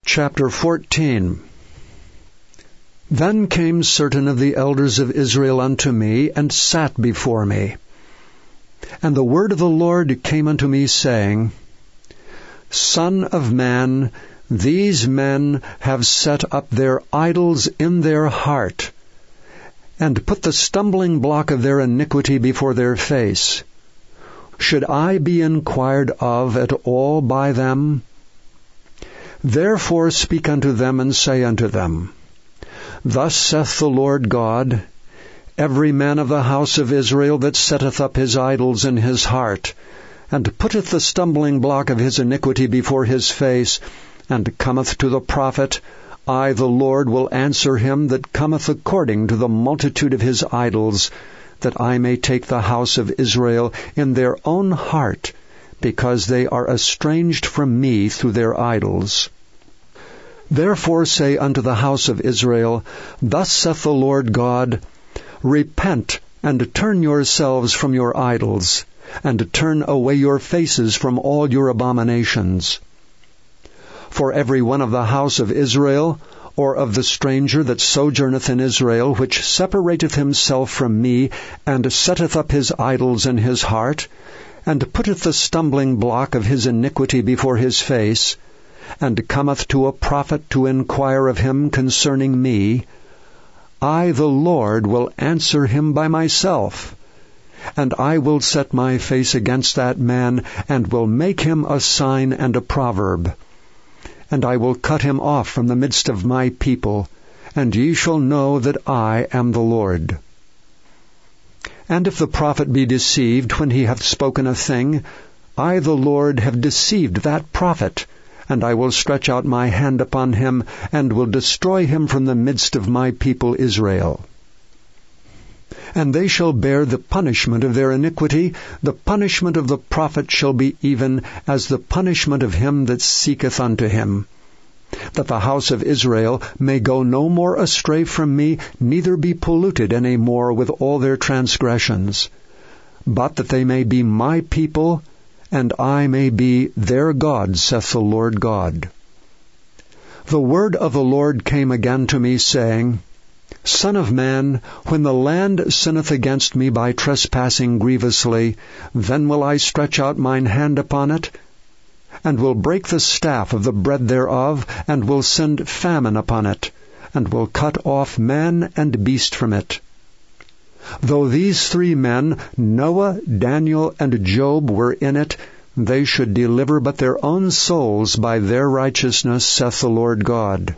Chapter 14. Then came certain of the elders of Israel unto me, and sat before me. And the word of the Lord came unto me, saying, Son of man, these men have set up their idols in their heart, and put the stumbling block of their iniquity before their face. Should I be inquired of at all by them? Therefore speak unto them, and say unto them, Thus saith the Lord God, Every man of the house of Israel that setteth up his idols in his heart, and putteth the stumbling block of his iniquity before his face, and cometh to the prophet, I the Lord will answer him that cometh according to the multitude of his idols, that I may take the house of Israel in their own heart, because they are estranged from me through their idols. Therefore say unto the house of Israel, Thus saith the Lord God, Repent, and turn yourselves from your idols, and turn away your faces from all your abominations. For every one of the house of Israel, or of the stranger that sojourneth in Israel, which separateth himself from me, and setteth up his idols in his heart, and putteth the stumbling block of his iniquity before his face, and cometh to a prophet to inquire of him concerning me, I the Lord will answer him by myself, and I will set my face against that man, and will make him a sign and a proverb. And I will cut him off from the midst of my people, and ye shall know that I am the Lord. And if the prophet be deceived when he hath spoken a thing, I the Lord have deceived that prophet, and I will stretch out my hand upon him, and will destroy him from the midst of my people Israel. And they shall bear the punishment of their iniquity. The punishment of the prophet shall be even as the punishment of him that seeketh unto him, that the house of Israel may go no more astray from me, neither be polluted any more with all their transgressions, but that they may be my people, and I may be their God, saith the Lord God. The word of the Lord came again to me, saying, Son of man, when the land sinneth against me by trespassing grievously, then will I stretch out mine hand upon it, and will break the staff of the bread thereof, and will send famine upon it, and will cut off man and beast from it. Though these three men, Noah, Daniel, and Job, were in it, they should deliver but their own souls by their righteousness, saith the Lord God.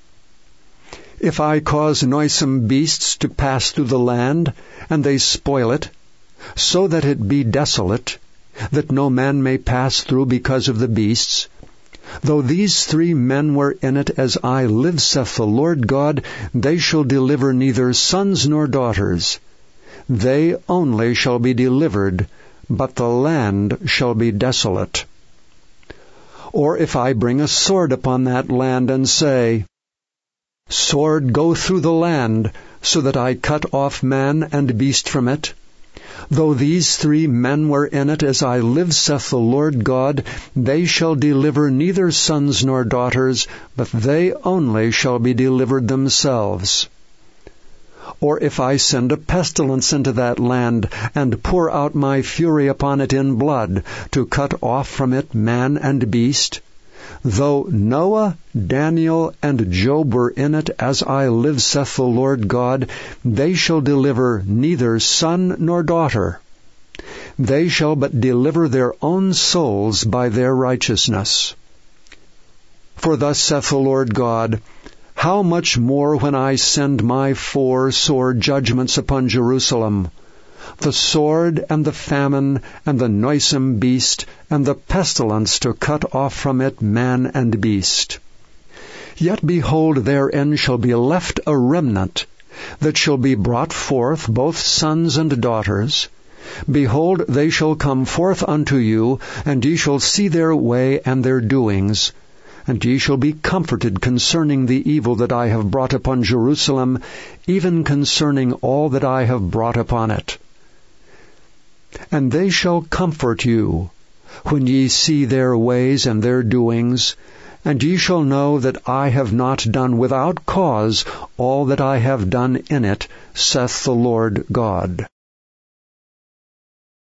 If I cause noisome beasts to pass through the land, and they spoil it, so that it be desolate, that no man may pass through because of the beasts, though these three men were in it, as I live, saith the Lord God, they shall deliver neither sons nor daughters. They only shall be delivered, but the land shall be desolate. Or if I bring a sword upon that land, and say, Sword, go through the land, so that I cut off man and beast from it, though these three men were in it, as I live, saith the Lord God, they shall deliver neither sons nor daughters, but they only shall be delivered themselves. Or if I send a pestilence into that land, and pour out my fury upon it in blood, to cut off from it man and beast, though Noah, Daniel, and Job were in it, as I live, saith the Lord God, they shall deliver neither son nor daughter. They shall but deliver their own souls by their righteousness. For thus saith the Lord God, How much more when I send my 4 sore judgments upon Jerusalem, the sword, and the famine, and the noisome beast, and the pestilence to cut off from it man and beast. Yet behold, therein shall be left a remnant, that shall be brought forth, both sons and daughters. Behold, they shall come forth unto you, and ye shall see their way and their doings, and ye shall be comforted concerning the evil that I have brought upon Jerusalem, even concerning all that I have brought upon it. And they shall comfort you, when ye see their ways and their doings, And ye shall know that I have not done without cause all that I have done in it, saith the Lord God.